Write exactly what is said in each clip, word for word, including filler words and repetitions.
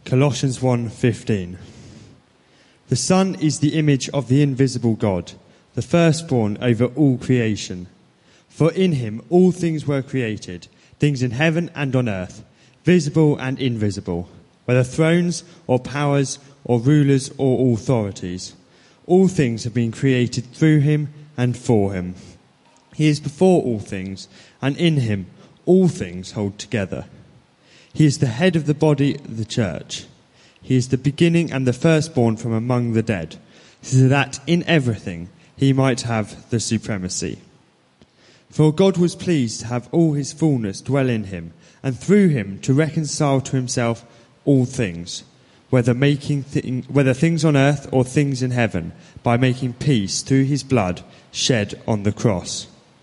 Colossians one fifteen. The Son is the image of the invisible God, the firstborn over all creation. For in him all things were created, things in heaven and on earth, visible and invisible, whether thrones or powers or rulers or authorities. All things have been created through him and for him. He is before all things, and in him all things hold together. He is the head of the body, the church. He is the beginning and the firstborn from among the dead, so that in everything he might have the supremacy. For God was pleased to have all his fullness dwell in him, and through him to reconcile to himself all things, whether making th- whether things on earth or things in heaven, by making peace through his blood shed on the cross.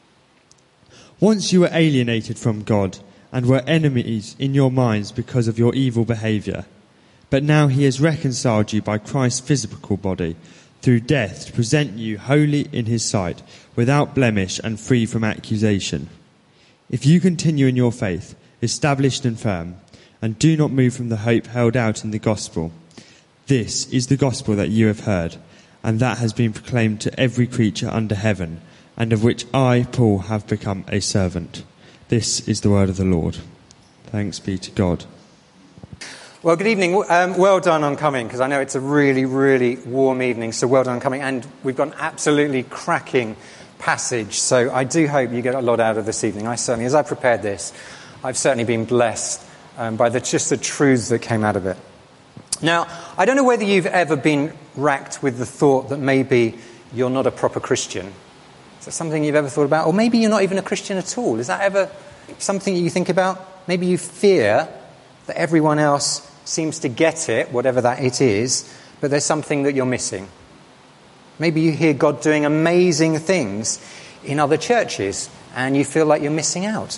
Once you were alienated from God and were enemies in your minds because of your evil behaviour. But now he has reconciled you by Christ's physical body through death to present you holy in his sight, without blemish and free from accusation. If you continue in your faith, established and firm, and do not move from the hope held out in the gospel, this is the gospel that you have heard, and that has been proclaimed to every creature under heaven, and of which I, Paul, have become a servant. This is the word of the Lord. Thanks be to God. Well, good evening. Um, well done on coming, because I know it's a really, really warm evening, so well done on coming. And we've got an absolutely cracking passage, so I do hope you get a lot out of this evening. I certainly, as I prepared this, I've certainly been blessed um, by the, just the truths that came out of it. Now, I don't know whether you've ever been racked with the thought that maybe you're not a proper Christian. Is that something you've ever thought about? Or maybe you're not even a Christian at all. Is that ever something you think about? Maybe you fear that everyone else seems to get it, whatever that it is, but there's something that you're missing. Maybe you hear God doing amazing things in other churches and you feel like you're missing out.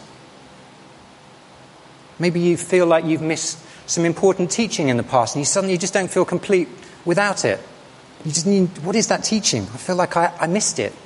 Maybe you feel like you've missed some important teaching in the past and you suddenly just don't feel complete without it. You just need, what is that teaching? I feel like I, I missed it.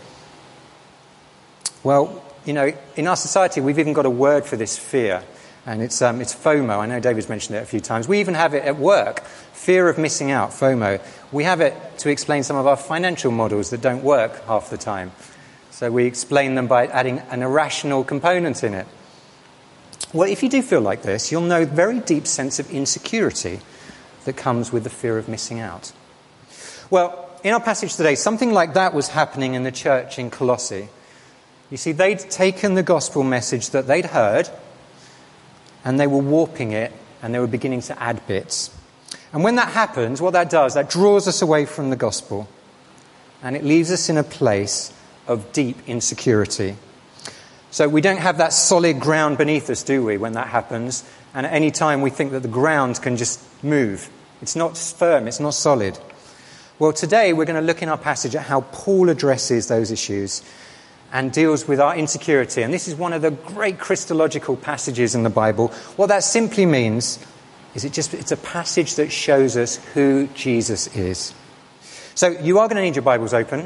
Well, you know, in our society we've even got a word for this fear. And it's um, it's FOMO. I know David's mentioned it a few times. We even have it at work, fear of missing out, FOMO. We have it to explain some of our financial models that don't work half the time. So we explain them by adding an irrational component in it. Well, if you do feel like this, you'll know a very deep sense of insecurity that comes with the fear of missing out. Well, in our passage today, something like that was happening in the church in Colossae. You see, they'd taken the gospel message that they'd heard, and they were warping it, and they were beginning to add bits. And when that happens, what that does, that draws us away from the gospel, and it leaves us in a place of deep insecurity. So we don't have that solid ground beneath us, do we, when that happens? And at any time we think that the ground can just move. It's not firm, it's not solid. Well, today we're going to look in our passage at how Paul addresses those issues and deals with our insecurity. And this is one of the great Christological passages in the Bible. What that simply means is it just it's a passage that shows us who Jesus is. So you are going to need your Bibles open.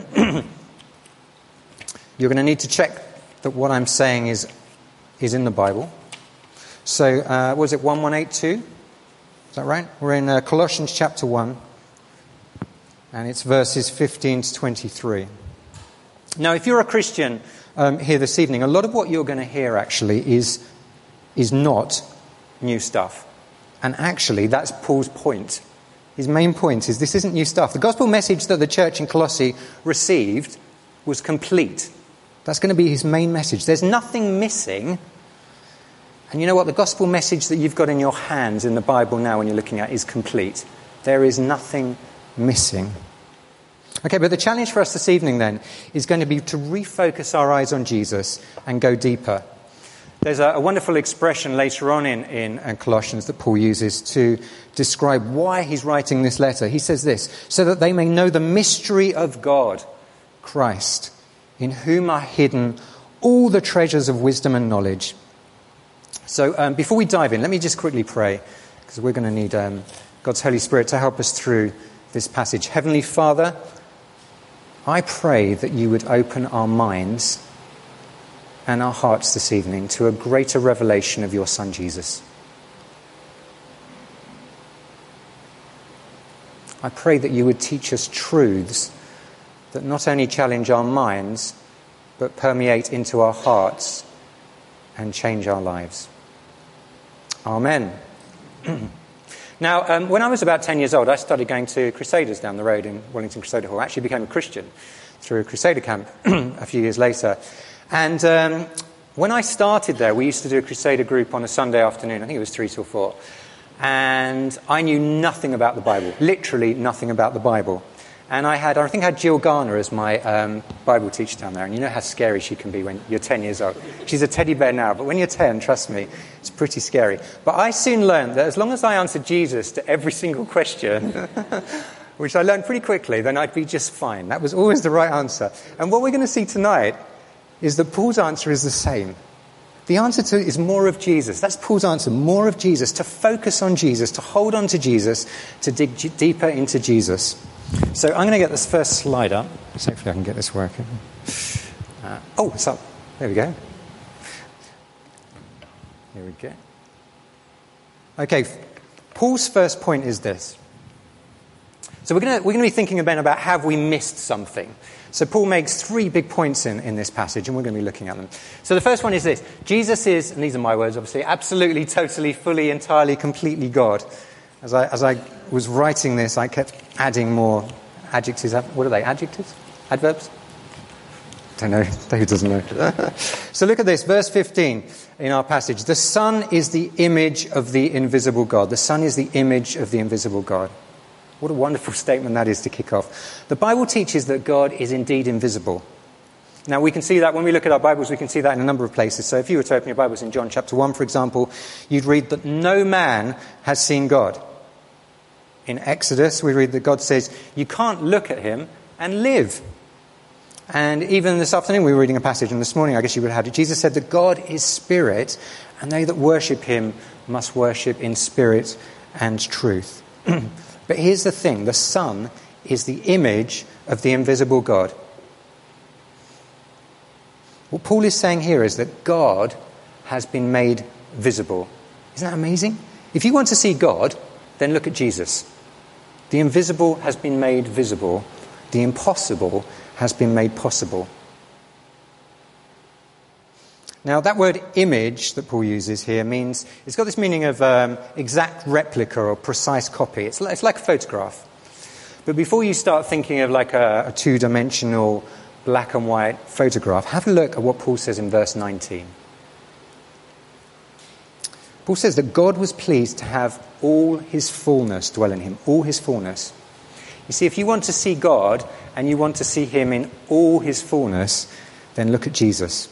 You're going to need to check that what I'm saying is is in the Bible. So uh, was it one one eight two? Is that right? We're in uh, Colossians chapter one. And it's verses fifteen to twenty-three. Now, if you're a Christian um, here this evening, a lot of what you're going to hear actually is, is not new stuff. And actually, that's Paul's point. His main point is this isn't new stuff. The gospel message that the church in Colossae received was complete. That's going to be his main message. There's nothing missing. And you know what? The gospel message that you've got in your hands in the Bible now when you're looking at is complete. There is nothing missing. Okay, but the challenge for us this evening then is going to be to refocus our eyes on Jesus and go deeper. There's a, a wonderful expression later on in, in, in Colossians that Paul uses to describe why he's writing this letter. He says this, so that they may know the mystery of God, Christ, in whom are hidden all the treasures of wisdom and knowledge. So um, before we dive in, let me just quickly pray, because we're going to need um, God's Holy Spirit to help us through this passage. Heavenly Father, I pray that you would open our minds and our hearts this evening to a greater revelation of your Son, Jesus. I pray that you would teach us truths that not only challenge our minds, but permeate into our hearts and change our lives. Amen. Now, um, when I was about ten years old, I started going to Crusaders down the road in Wellington Crusader Hall. I actually became a Christian through a Crusader camp a few years later. And um, when I started there, we used to do a Crusader group on a Sunday afternoon. I think it was three till four. And I knew nothing about the Bible, literally nothing about the Bible. And I had, I think I had Jill Garner as my um, Bible teacher down there. And you know how scary she can be when you're ten years old. She's a teddy bear now, but when you're ten, trust me, it's pretty scary. But I soon learned that as long as I answered Jesus to every single question, which I learned pretty quickly, then I'd be just fine. That was always the right answer. And what we're going to see tonight is that Paul's answer is the same. The answer to it is more of Jesus. That's Paul's answer, more of Jesus, to focus on Jesus, to hold on to Jesus, to dig g- deeper into Jesus. So I'm going to get this first slide up. So hopefully I can get this working. Uh, oh, it's up. There we go. Here we go. Okay, Paul's first point is this. So we're going to, we're going to be thinking again about have we missed something. So Paul makes three big points in, in this passage, and we're going to be looking at them. So the first one is this. Jesus is, and these are my words obviously, absolutely, totally, fully, entirely, completely God. As I, as I was writing this, I kept adding more adjectives. What are they? Adjectives? Adverbs? Don't know. Who doesn't know? So look at this, verse fifteen in our passage. The Son is the image of the invisible God. The Son is the image of the invisible God. What a wonderful statement that is to kick off. The Bible teaches that God is indeed invisible. Now, we can see that when we look at our Bibles, we can see that in a number of places. So if you were to open your Bibles in John chapter one, for example, you'd read that no man has seen God. In Exodus, we read that God says, you can't look at him and live. And even this afternoon, we were reading a passage, and this morning, I guess you would have had it. Jesus said that God is spirit, and they that worship him must worship in spirit and truth. But here's the thing. The Son is the image of the invisible God. What Paul is saying here is that God has been made visible. Isn't that amazing? If you want to see God, then look at Jesus. The invisible has been made visible. The impossible has been made possible. Now, that word image that Paul uses here means, it's got this meaning of um, exact replica or precise copy. It's, it's like a photograph. But before you start thinking of like a, a two-dimensional black and white photograph, have a look at what Paul says in verse nineteen. Paul says that God was pleased to have all his fullness dwell in him, all his fullness. You see, if you want to see God and you want to see him in all his fullness, then look at Jesus.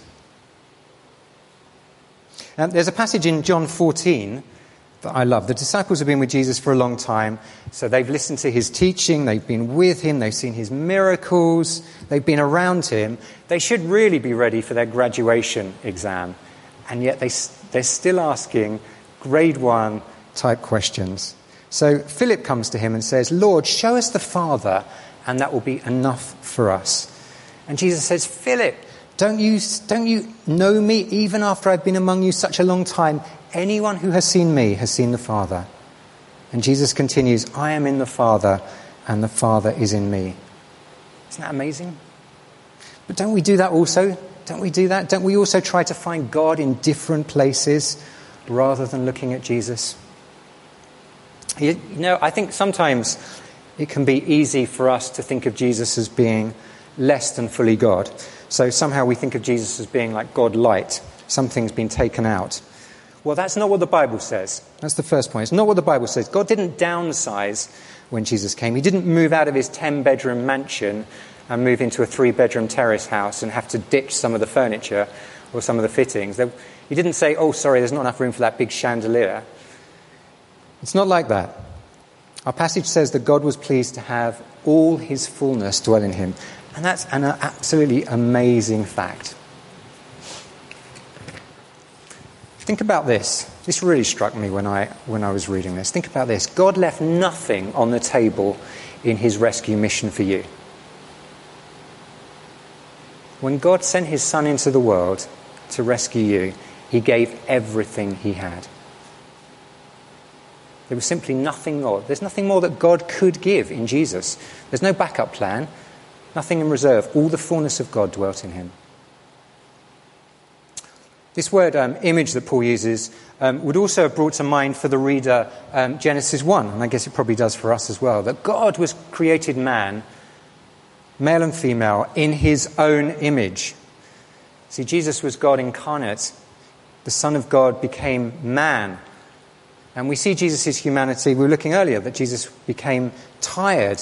Um, there's a passage in John fourteen that I love. The disciples have been with Jesus for a long time, so they've listened to his teaching, they've been with him, they've seen his miracles, they've been around him. They should really be ready for their graduation exam, and yet they, they're still asking grade one type questions. So Philip comes to him and says, Lord, show us the Father, and that will be enough for us. And Jesus says, Philip, Don't you, don't you know me even after I've been among you such a long time? Anyone who has seen me has seen the Father. And Jesus continues, I am in the Father and the Father is in me. Isn't that amazing? But don't we do that also? Don't we do that? Don't we also try to find God in different places rather than looking at Jesus? You know, I think sometimes it can be easy for us to think of Jesus as being less than fully God. So somehow we think of Jesus as being like God light. Something's been taken out. Well, that's not what the Bible says. That's the first point. It's not what the Bible says. God didn't downsize when Jesus came. He didn't move out of his ten-bedroom mansion and move into a three-bedroom terrace house and have to ditch some of the furniture or some of the fittings. He didn't say, oh, sorry, there's not enough room for that big chandelier. It's not like that. Our passage says that God was pleased to have all his fullness dwell in him. And that's an absolutely amazing fact. Think about this. This really struck me when I when I was reading this. Think about this. God left nothing on the table in his rescue mission for you. When God sent his Son into the world to rescue you, he gave everything he had. There was simply nothing more. There's nothing more that God could give in Jesus. There's no backup plan, nothing in reserve. All the fullness of God dwelt in him. This word um, image that Paul uses um, would also have brought to mind for the reader um, Genesis one, and I guess it probably does for us as well, that God was created man, male and female, in his own image. See, Jesus was God incarnate. The Son of God became man. And we see Jesus' humanity. We were looking earlier that Jesus became tired.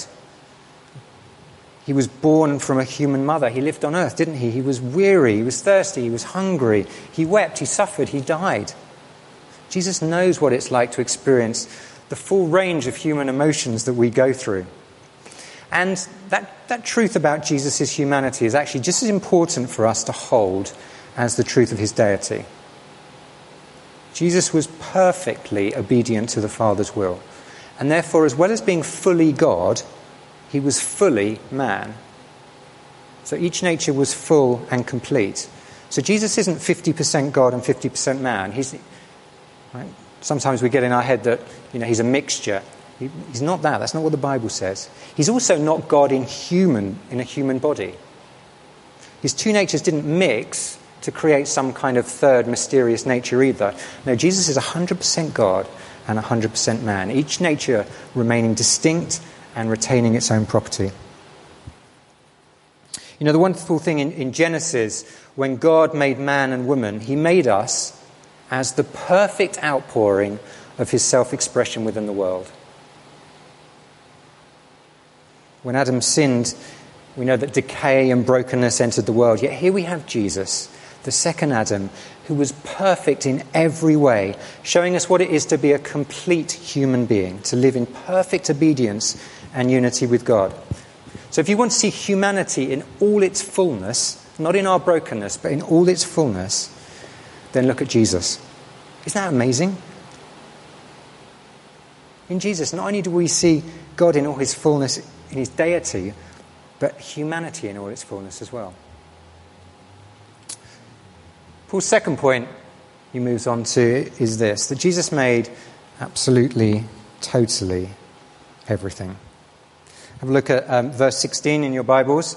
He was born from a human mother. He lived on earth, didn't he? He was weary, he was thirsty, he was hungry. He wept, he suffered, he died. Jesus knows what it's like to experience the full range of human emotions that we go through. And that, that truth about Jesus' humanity is actually just as important for us to hold as the truth of his deity. Jesus was perfectly obedient to the Father's will. And therefore, as well as being fully God, he was fully man. So each nature was full and complete. So Jesus isn't fifty percent God and fifty percent man. He's, right? Sometimes we get in our head that, you know, he's a mixture. He, he's not that. That's not what the Bible says. He's also not God in human, in a human body. His two natures didn't mix to create some kind of third mysterious nature either. No, Jesus is one hundred percent God and one hundred percent man. Each nature remaining distinct and retaining its own property. You know, the wonderful thing in, in Genesis, when God made man and woman, he made us as the perfect outpouring of his self-expression within the world. When Adam sinned, we know that decay and brokenness entered the world. Yet here we have Jesus, the second Adam, who was perfect in every way, showing us what it is to be a complete human being, to live in perfect obedience and unity with God. So if you want to see humanity in all its fullness, not in our brokenness, but in all its fullness, then look at Jesus. Isn't that amazing? In Jesus, not only do we see God in all his fullness, in his deity, but humanity in all its fullness as well. Paul's second point he moves on to is this, that Jesus made absolutely, totally everything. Have a look at um, verse sixteen in your Bibles.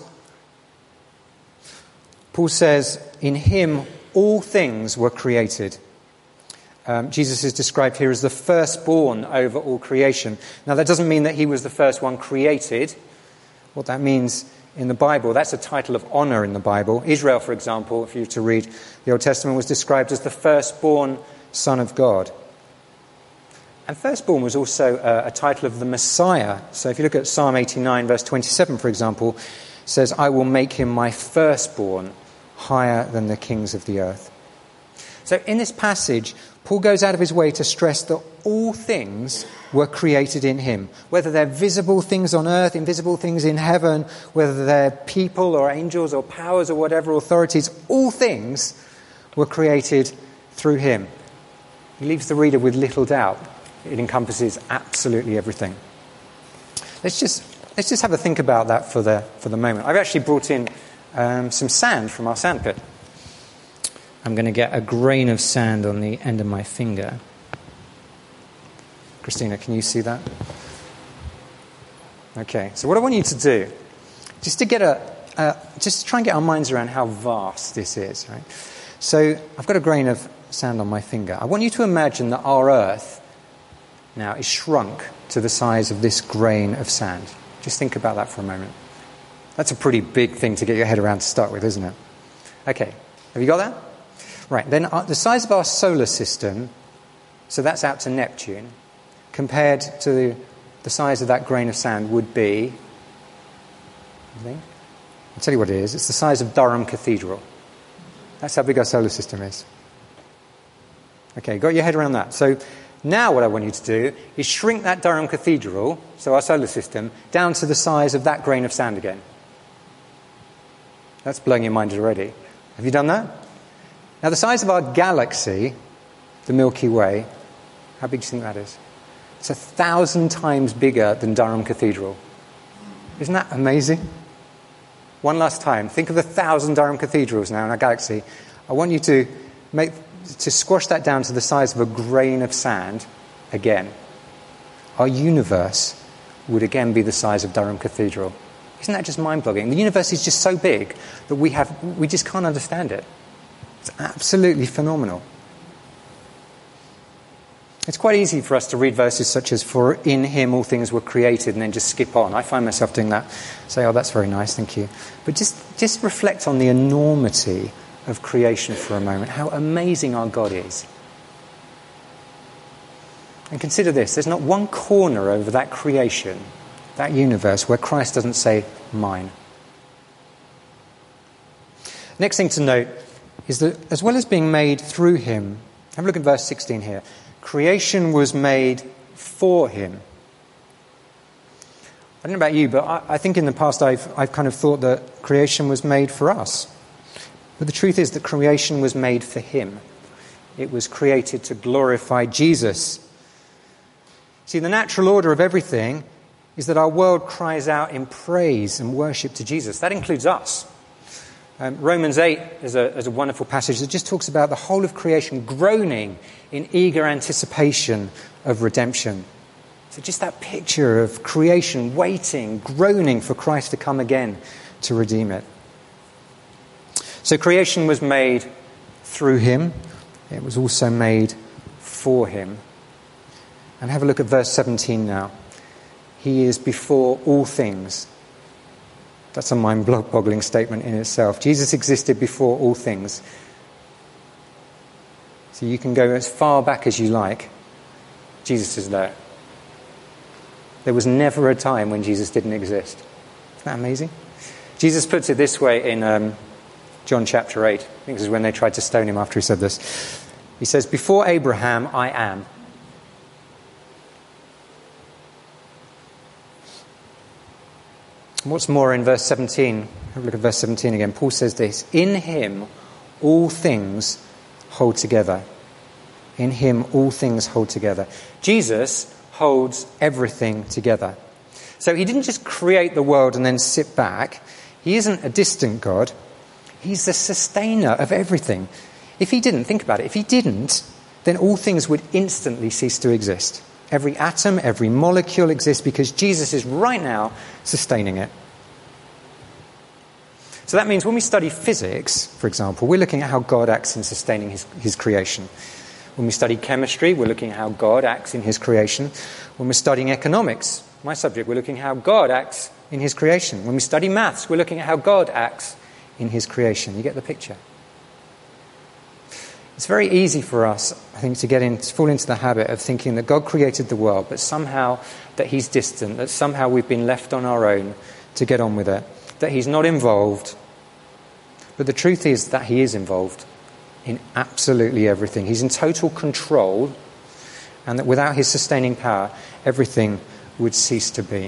Paul says, in him all things were created. Um, Jesus is described here as the firstborn over all creation. Now that doesn't mean that he was the first one created. What that means in the Bible, that's a title of honor in the Bible. Israel, for example, if you were to read the Old Testament, was described as the firstborn son of God. And firstborn was also a, a title of the Messiah. So if you look at Psalm eighty-nine, verse twenty-seven, for example, it says, I will make him my firstborn higher than the kings of the earth. So in this passage, Paul goes out of his way to stress that all things were created in him. Whether they're visible things on earth, invisible things in heaven, whether they're people or angels or powers or whatever authorities, all things were created through him. He leaves the reader with little doubt. It encompasses absolutely everything. Let's just let's just have a think about that for the for the moment. I've actually brought in um, some sand from our sandpit. I'm going to get a grain of sand on the end of my finger. Christina, can you see that? Okay, so what I want you to do, just to get a, uh, just to try and get our minds around how vast this is, right? So I've got a grain of sand on my finger. I want you to imagine that our Earth now is shrunk to the size of this grain of sand. Just think about that for a moment. That's a pretty big thing to get your head around to start with, isn't it? Okay, have you got that? Right, then uh, the size of our solar system, so that's out to Neptune, compared to the, the size of that grain of sand would be, I think, I'll tell you what it is, it's the size of Durham Cathedral. That's how big our solar system is. Okay, got your head around that. So now what I want you to do is shrink that Durham Cathedral, so our solar system, down to the size of that grain of sand again. That's blowing your mind already. Have you done that? Now, the size of our galaxy, the Milky Way, how big do you think that is? It's a thousand times bigger than Durham Cathedral. Isn't that amazing? One last time, think of a thousand Durham Cathedrals now in our galaxy. I want you to make to squash that down to the size of a grain of sand again. our universe would again be the size of Durham Cathedral. Isn't that just mind-boggling? The universe is just so big that we have we just can't understand it. It's absolutely phenomenal. It's quite easy for us to read verses such as, for in him all things were created, and then just skip on. I find myself doing that. Say, oh, that's very nice, thank you. But just, just reflect on the enormity of creation for a moment, how amazing our God is. And consider this, there's not one corner over that creation, that universe, where Christ doesn't say, mine. Next thing to note is that as well as being made through him, have a look at verse sixteen here. Creation was made for him. I don't know about you, but I, I think in the past I've, I've kind of thought that creation was made for us. But the truth is that creation was made for him. It was created to glorify Jesus. See, the natural order of everything is that our world cries out in praise and worship to Jesus. That includes us. Um, Romans eight is a, is a wonderful passage that just talks about the whole of creation groaning in eager anticipation of redemption. So just that picture of creation waiting, groaning for Christ to come again to redeem it. So creation was made through him. It was also made for him. And have a look at verse seventeen now. He is before all things. That's a mind-boggling statement in itself. Jesus existed before all things. So you can go as far back as you like. Jesus is there. There was never a time when Jesus didn't exist. Isn't that amazing? Jesus puts it this way in um, John chapter eight. I think this is when they tried to stone him after he said this. He says, before Abraham, I am. What's more, in verse seventeen, have a look at verse seventeen again. Paul says this, in him all things hold together. In him all things hold together. Jesus holds everything together. So he didn't just create the world and then sit back. He isn't a distant God. He's the sustainer of everything. If he didn't, think about it, if he didn't, then all things would instantly cease to exist. Every atom, every molecule exists because Jesus is right now sustaining it. So that means when we study physics, for example, we're looking at how God acts in sustaining his, his creation. When we study chemistry, we're looking at how God acts in his creation. When we're studying economics, my subject, we're looking at how God acts in his creation. When we study maths, we're looking at how God acts in his creation. You get the picture? It's very easy for us, I think, to get in, to fall into the habit of thinking that God created the world, but somehow that he's distant, that somehow we've been left on our own to get on with it, that he's not involved. But the truth is that he is involved in absolutely everything. He's in total control, and that without his sustaining power, everything would cease to be.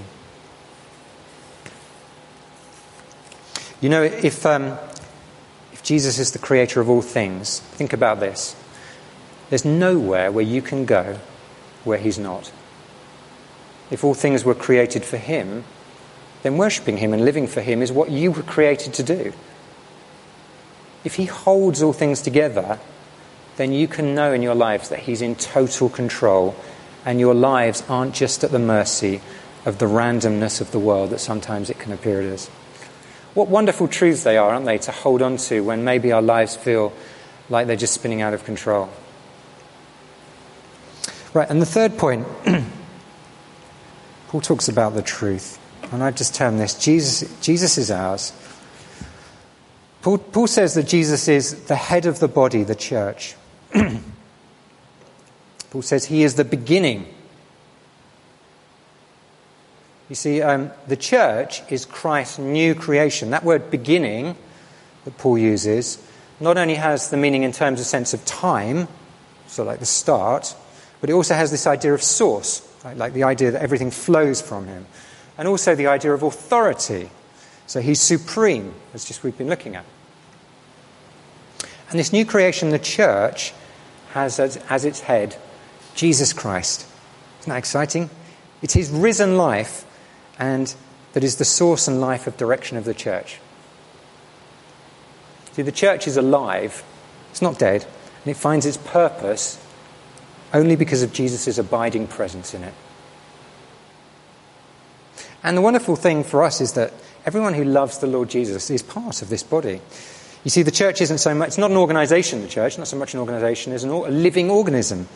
You know, if... Um, Jesus is the creator of all things. Think about this. There's nowhere where you can go where he's not. If all things were created for him, then worshipping him and living for him is what you were created to do. If he holds all things together, then you can know in your lives that he's in total control, and your lives aren't just at the mercy of the randomness of the world that sometimes it can appear it is. What wonderful truths they are, aren't they, to hold on to when maybe our lives feel like they're just spinning out of control. Right, and the third point, Paul talks about the truth. And I've just termed this, Jesus, Jesus is ours. Paul, Paul says that Jesus is the head of the body, the church. Paul says he is the beginning. You see, um, the church is Christ's new creation. That word beginning that Paul uses not only has the meaning in terms of sense of time, so like the start, but it also has this idea of source, right? Like the idea that everything flows from him. And also the idea of authority. So he's supreme, as just we've been looking at. And this new creation, the church, has as, as its head Jesus Christ. Isn't that exciting? It's his risen life, and that is the source and life of direction of the church. See, the church is alive. It's not dead. And it finds its purpose only because of Jesus' abiding presence in it. And the wonderful thing for us is that everyone who loves the Lord Jesus is part of this body. You see, the church isn't so much, it's not an organisation, the church, not so much an organisation as an, a living organism.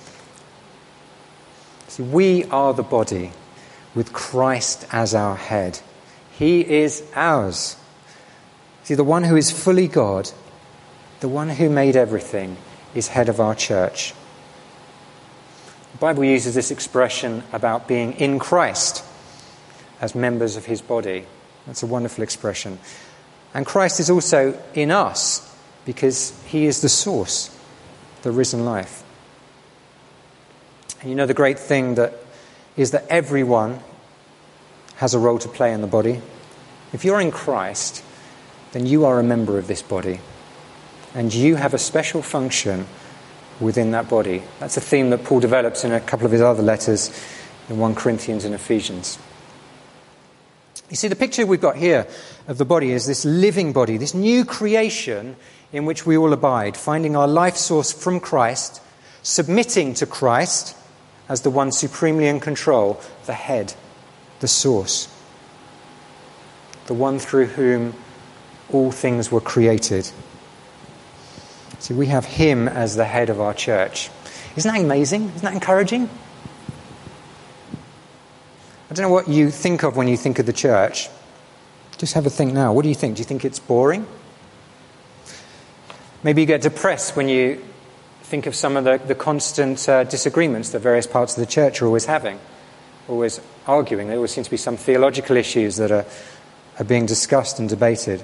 See, we are the body with Christ as our head. He is ours. See, the one who is fully God, the one who made everything, is head of our church. The Bible uses this expression about being in Christ as members of his body. That's a wonderful expression. And Christ is also in us because he is the source, the risen life. And you know the great thing that is that everyone has a role to play in the body. If you're in Christ, then you are a member of this body. And you have a special function within that body. That's a theme that Paul develops in a couple of his other letters in First Corinthians and Ephesians. You see, the picture we've got here of the body is this living body, this new creation in which we all abide, finding our life source from Christ, submitting to Christ as the one supremely in control, the head, the source, the one through whom all things were created. See, we have him as the head of our church. Isn't that amazing? Isn't that encouraging? I don't know what you think of when you think of the church. Just have a think now. What do you think? Do you think it's boring? Maybe you get depressed when you think of some of the, the constant uh, disagreements that various parts of the church are always having, always arguing. There always seems to be some theological issues that are, are being discussed and debated.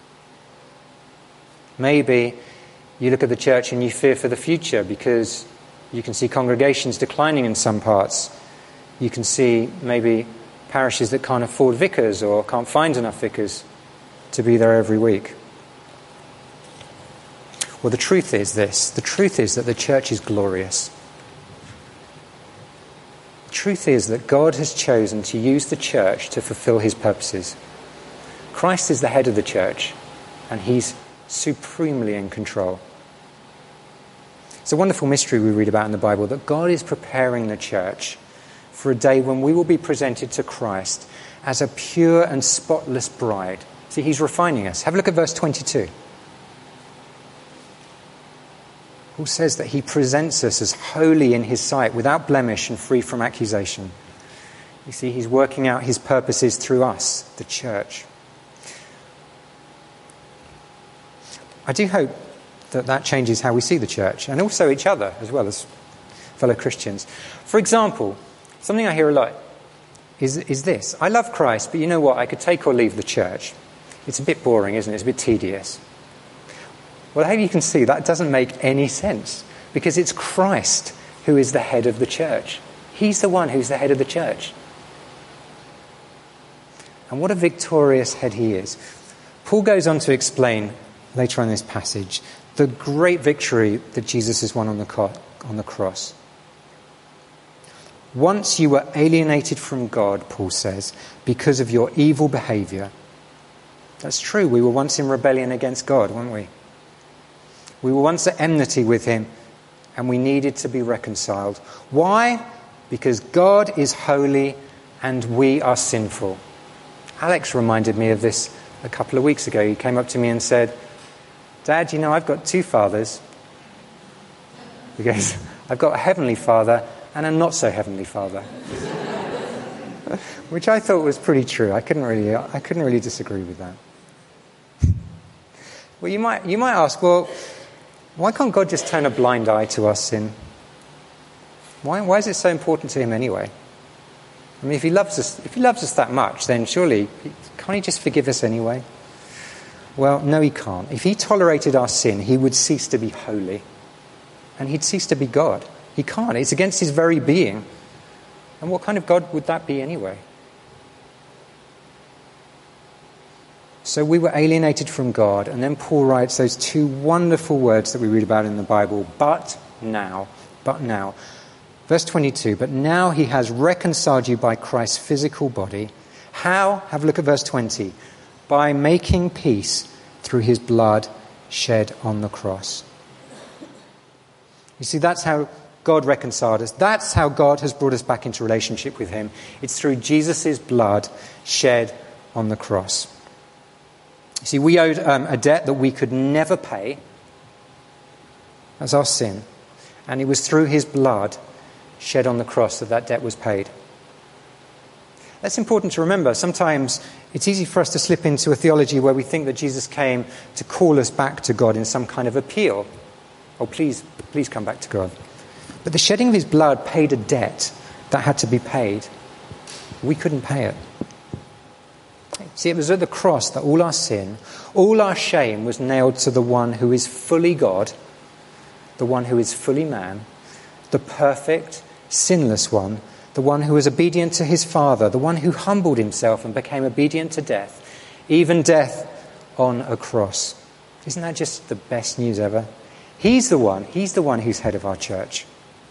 Maybe you look at the church and you fear for the future because you can see congregations declining in some parts. You can see maybe parishes that can't afford vicars or can't find enough vicars to be there every week. Well, the truth is this. The truth is that the church is glorious. The truth is that God has chosen to use the church to fulfill his purposes. Christ is the head of the church, and he's supremely in control. It's a wonderful mystery we read about in the Bible, that God is preparing the church for a day when we will be presented to Christ as a pure and spotless bride. See, he's refining us. Have a look at verse twenty-two. Paul says that he presents us as holy in his sight, without blemish and free from accusation. You see, he's working out his purposes through us, the church. I do hope that that changes how we see the church, and also each other as well as fellow Christians. For example, something I hear a lot is, is this. I love Christ, but you know what? I could take or leave the church. It's a bit boring, isn't it? It's a bit tedious. Well, I hope you can see that doesn't make any sense, because it's Christ who is the head of the church. He's the one who's the head of the church. And what a victorious head he is. Paul goes on to explain later on in this passage the great victory that Jesus has won on the, co- on the cross. Once you were alienated from God, Paul says, because of your evil behaviour. That's true. We were once in rebellion against God, weren't we? We were once at enmity with him, and we needed to be reconciled. Why? Because God is holy and we are sinful. Alex reminded me of this a couple of weeks ago. He came up to me and said, Dad, you know, I've got two fathers. He goes, I've got a heavenly father and a not so heavenly father. Which I thought was pretty true. I couldn't really, I couldn't really disagree with that. Well, you might, you might ask, well, why can't God just turn a blind eye to our sin? Why, why is it so important to him anyway? I mean, if he loves us, if he loves us that much, then surely, can't he just forgive us anyway? Well, no, he can't. If he tolerated our sin, he would cease to be holy. And he'd cease to be God. He can't. It's against his very being. And what kind of God would that be anyway? So we were alienated from God, and then Paul writes those two wonderful words that we read about in the Bible, but now, but now. Verse twenty-two, but now he has reconciled you by Christ's physical body. How? Have a look at verse twenty. By making peace through his blood shed on the cross. You see, that's how God reconciled us. That's how God has brought us back into relationship with him. It's through Jesus' blood shed on the cross. You see, we owed um, a debt that we could never pay. That's our sin. And it was through his blood shed on the cross that that debt was paid. That's important to remember. Sometimes it's easy for us to slip into a theology where we think that Jesus came to call us back to God in some kind of appeal. Oh, please, please come back to God. But the shedding of his blood paid a debt that had to be paid. We couldn't pay it. See, it was at the cross that all our sin, all our shame was nailed to the one who is fully God, the one who is fully man, the perfect, sinless one, the one who was obedient to his Father, the one who humbled himself and became obedient to death, even death on a cross. Isn't that just the best news ever? He's the one, he's the one who's head of our church.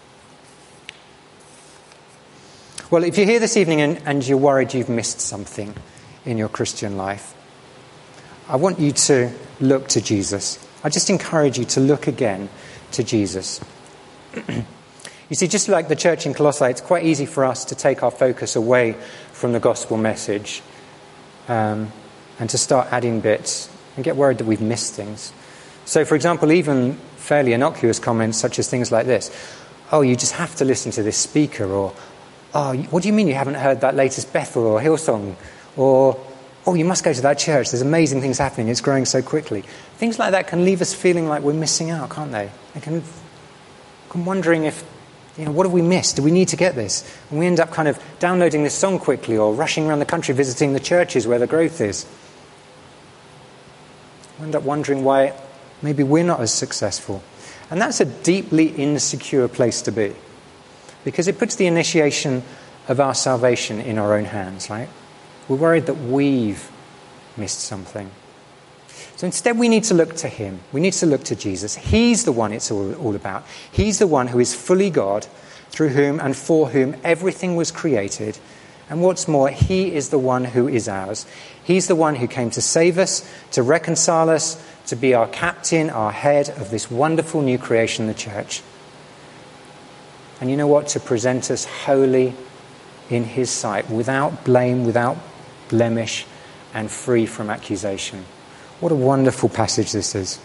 Well, if you're here this evening and, and you're worried you've missed something in your Christian life, I want you to look to Jesus. I just encourage you to look again to Jesus. You see, just like the church in Colossae, it's quite easy for us to take our focus away from the gospel message um, and to start adding bits and get worried that we've missed things. So, for example, even fairly innocuous comments such as things like this. Oh, you just have to listen to this speaker, or oh, what do you mean you haven't heard that latest Bethel or Hillsong? Or, oh, you must go to that church. There's amazing things happening. It's growing so quickly. Things like that can leave us feeling like we're missing out, can't they? They can, I'm wondering if, you know, what have we missed? Do we need to get this? And we end up kind of downloading this song quickly or rushing around the country visiting the churches where the growth is. We end up wondering why maybe we're not as successful. And that's a deeply insecure place to be, because it puts the initiation of our salvation in our own hands, right? We're worried that we've missed something. So instead we need to look to him. We need to look to Jesus. He's the one it's all, all about. He's the one who is fully God, through whom and for whom everything was created. And what's more, he is the one who is ours. He's the one who came to save us, to reconcile us, to be our captain, our head of this wonderful new creation, the church. And you know what? To present us holy in his sight, without blame, without blemish, and free from accusation. What a wonderful passage this is.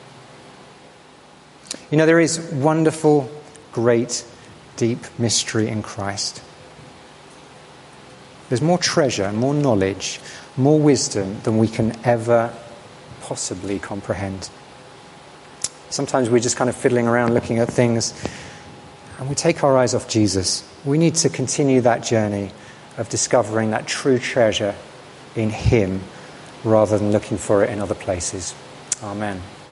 You know, there is wonderful, great, deep mystery in Christ. There's more treasure, more knowledge, more wisdom than we can ever possibly comprehend. Sometimes we're just kind of fiddling around looking at things and we take our eyes off Jesus. We need to continue that journey of discovering that true treasure in him rather than looking for it in other places. Amen.